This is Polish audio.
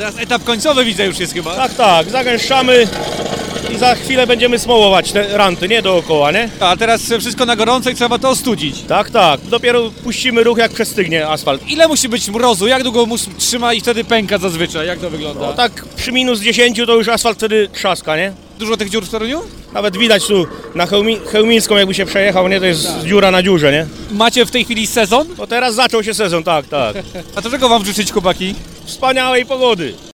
teraz etap końcowy widzę już jest chyba. Tak, tak, zagęszczamy i za chwilę będziemy smołować te ranty, nie dookoła, nie? A teraz wszystko na gorąco i trzeba to ostudzić. Tak, tak, dopiero puścimy ruch, jak przestygnie asfalt. Ile musi być mrozu? Jak długo trzyma i wtedy pęka zazwyczaj? Jak to wygląda? No tak przy minus 10 to już asfalt wtedy trzaska, nie? Dużo tych dziur w Toruniu? Nawet widać tu na Chełmińską, jakby się przejechał, nie? To jest dziura na dziurze, nie? Macie w tej chwili sezon? No teraz zaczął się sezon, tak, tak. A to czego wam życzyć, chłopaki? Wspaniałej pogody.